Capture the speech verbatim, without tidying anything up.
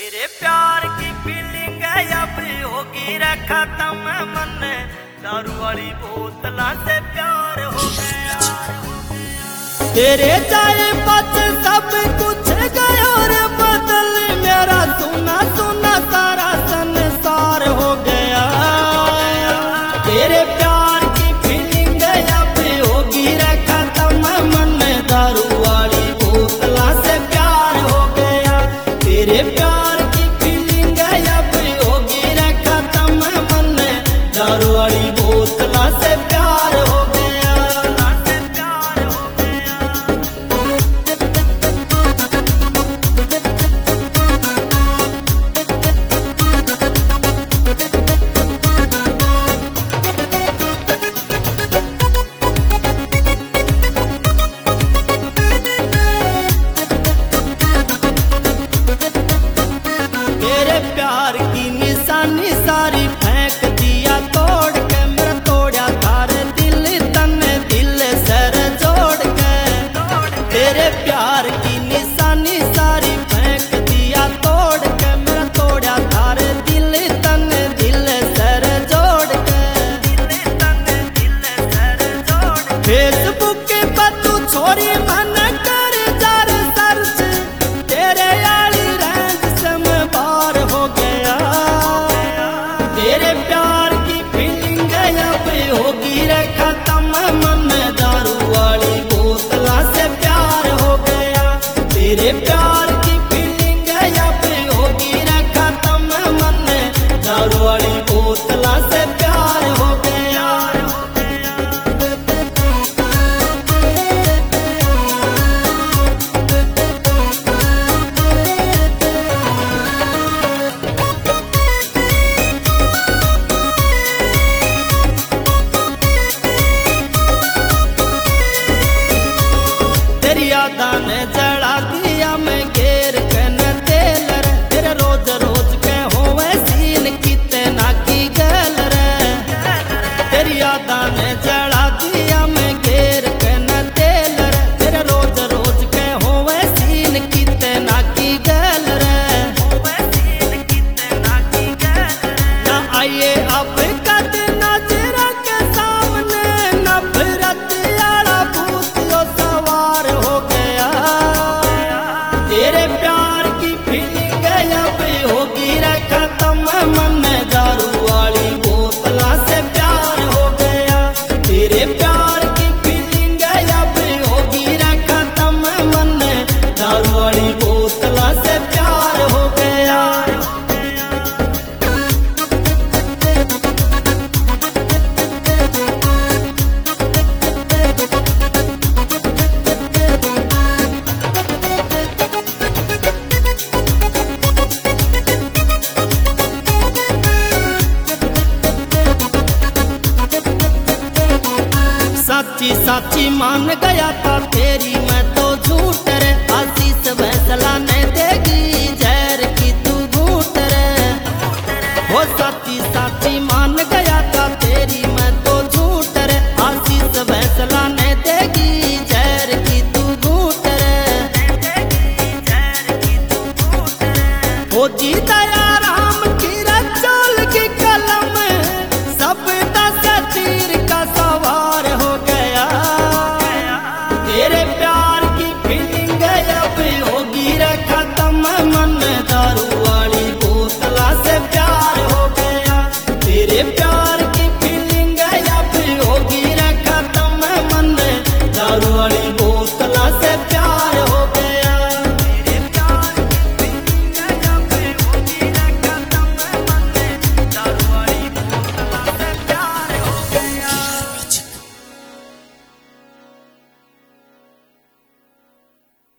तेरे प्यार की फीलिंग है अब होगी रे खत्म मन, दारू वाली बोतला से प्यार हो गया। तेरे चाहे बच सब कुछ गया रे बदल, मेरा सुना सुना सारा संसार हो गया। तेरे प्यार की फीलिंग है अब होगी रे खत्म मन, दारू वाली बोतला से प्यार हो गया। तेरे प्यार दारू वाली बोतला से प्यार हो गया, से प्यार हो गया। तेरे प्यार की निशानी सारी फेंक दिया तोड़ के, मेरा तोड़ा थारे दिल तन दिल सर जोड़ के। तेरे प्यार की निशानी सारी फेंक दिया तोड़ के, मेरा तोड़ा थारे दिल तन दिल सर जोड़ के। फेसबुक पर तू छोरी मन कर जार सर्च, तेरे यारी रेंज से मैं बार हो गया। तेरे प्यार की फीलिंग अब होगी रे खत्म मन, दारू वाली बोतला से प्यार हो गया। तेरे प्यार की फीलिंग अब होगी रे खत्म मन, दारू वाली बोतला से प्यार हो गया। तेरी यादा ने जड़ा दिया मैं घेर के न तेल रे, तेरे रोज रोज के होवे सीन कितना की गल रे। तेरी यादा ने जड़ा दिया मैं घेर के न तेल रे, तेरे रोज रोज के होवे सीन कितना की गल रे। ना आइए अब कद नजर के सामने, नफरत यारा भूतियों सवार हो गया। तेरे प्यार की फीलिंग अब होगी रे खत्म मन, दारू वाली बोतला से प्यार हो गया। तेरे प्यार की फीलिंग अब होगी रे खत्म मन, दारू वाली बोतला से प्यार हो गया। साची साची मान गया था तेरी मैं तो झूठ रे, आशीष फैसला ने देगी जहर की तू घूट रे। वो साची साची मान गया था तेरी मैं तो झूठ रे, आशीष फैसला ने देगी जहर की तू घूट रे। वो जीता